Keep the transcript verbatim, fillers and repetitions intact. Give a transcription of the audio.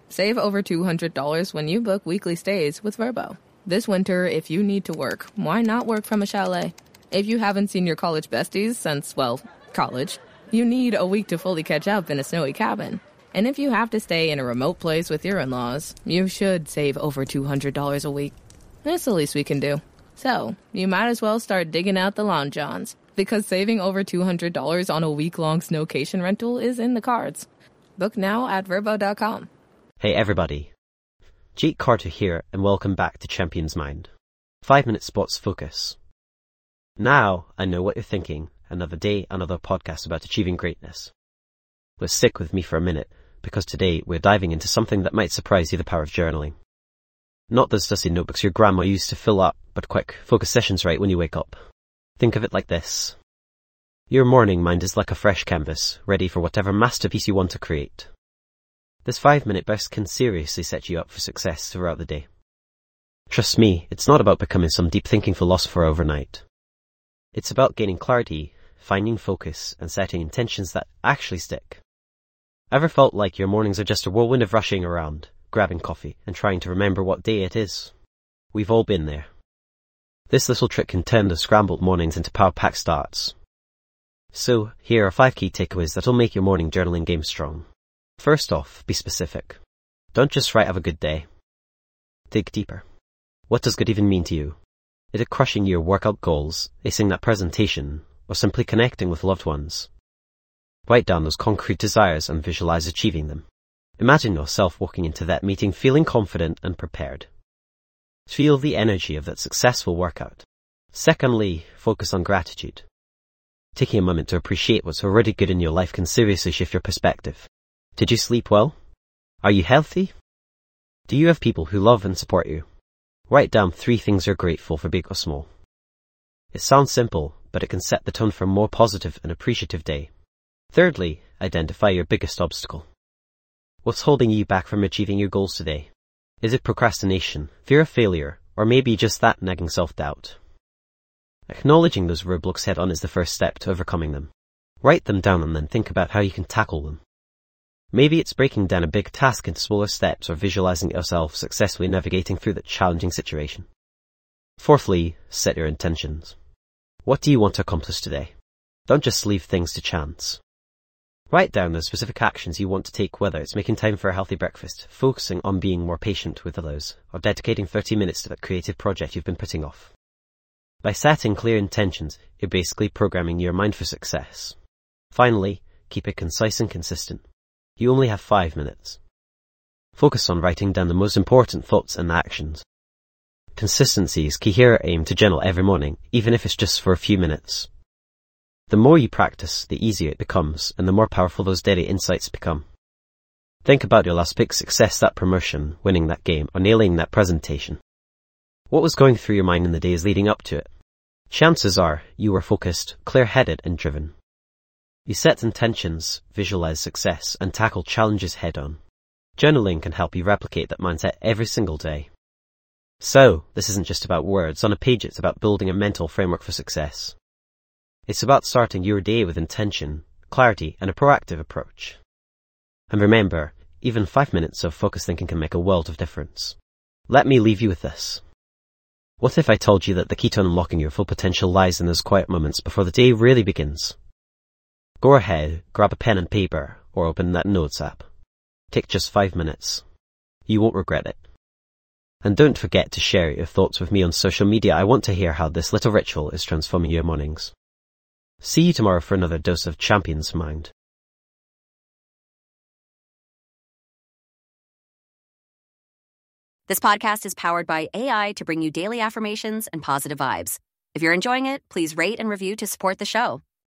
Save over two hundred dollars when you book weekly stays with Vrbo. This winter, if you need to work, why not work from a chalet? If you haven't seen your college besties since, well, college, you need a week to fully catch up in a snowy cabin. And if you have to stay in a remote place with your in-laws, you should save over two hundred dollars a week. That's the least we can do. So, you might as well start digging out the lawn johns, because saving over two hundred dollars on a week-long snowcation rental is in the cards. Book now at Vrbo dot com. Hey everybody, Jake Carter here and welcome back to Champion's Mind. five minute Spots Focus. Now I know what you're thinking, another day, another podcast about achieving greatness. But stick with me for a minute, because today we're diving into something that might surprise you: the power of journaling. Not those dusty notebooks your grandma used to fill up, but quick, focus sessions right when you wake up. Think of it like this. Your morning mind is like a fresh canvas, ready for whatever masterpiece you want to create. This five-minute burst can seriously set you up for success throughout the day. Trust me, it's not about becoming some deep-thinking philosopher overnight. It's about gaining clarity, finding focus, and setting intentions that actually stick. Ever felt like your mornings are just a whirlwind of rushing around, grabbing coffee, and trying to remember what day it is? We've all been there. This little trick can turn those scrambled mornings into power-packed starts. So, here are five key takeaways that'll make your morning journaling game strong. First off, be specific. Don't just write "have a good day." Dig deeper. What does good even mean to you? Is it crushing your workout goals, acing that presentation, or simply connecting with loved ones? Write down those concrete desires and visualize achieving them. Imagine yourself walking into that meeting feeling confident and prepared. Feel the energy of that successful workout. Secondly, focus on gratitude. Taking a moment to appreciate what's already good in your life can seriously shift your perspective. Did you sleep well? Are you healthy? Do you have people who love and support you? Write down three things you're grateful for, big or small. It sounds simple, but it can set the tone for a more positive and appreciative day. Thirdly, identify your biggest obstacle. What's holding you back from achieving your goals today? Is it procrastination, fear of failure, or maybe just that nagging self-doubt? Acknowledging those roadblocks head-on is the first step to overcoming them. Write them down and then think about how you can tackle them. Maybe it's breaking down a big task into smaller steps or visualizing yourself successfully navigating through that challenging situation. Fourthly, set your intentions. What do you want to accomplish today? Don't just leave things to chance. Write down those specific actions you want to take, whether it's making time for a healthy breakfast, focusing on being more patient with others, or dedicating thirty minutes to that creative project you've been putting off. By setting clear intentions, you're basically programming your mind for success. Finally, keep it concise and consistent. You only have five minutes. Focus on writing down the most important thoughts and actions. Consistency is key here. Aim to journal every morning, even if it's just for a few minutes. The more you practice, the easier it becomes, and the more powerful those daily insights become. Think about your last big success, that promotion, winning that game, or nailing that presentation. What was going through your mind in the days leading up to it? Chances are you were focused, clear-headed, and driven. You set intentions, visualize success, and tackle challenges head-on. Journaling can help you replicate that mindset every single day. So, this isn't just about words on a page, it's about building a mental framework for success. It's about starting your day with intention, clarity, and a proactive approach. And remember, even five minutes of focused thinking can make a world of difference. Let me leave you with this. What if I told you that the key to unlocking your full potential lies in those quiet moments before the day really begins? Go ahead, grab a pen and paper, or open that Notes app. Take just five minutes. You won't regret it. And don't forget to share your thoughts with me on social media. I want to hear how this little ritual is transforming your mornings. See you tomorrow for another dose of Champion's Mind. This podcast is powered by A I to bring you daily affirmations and positive vibes. If you're enjoying it, please rate and review to support the show.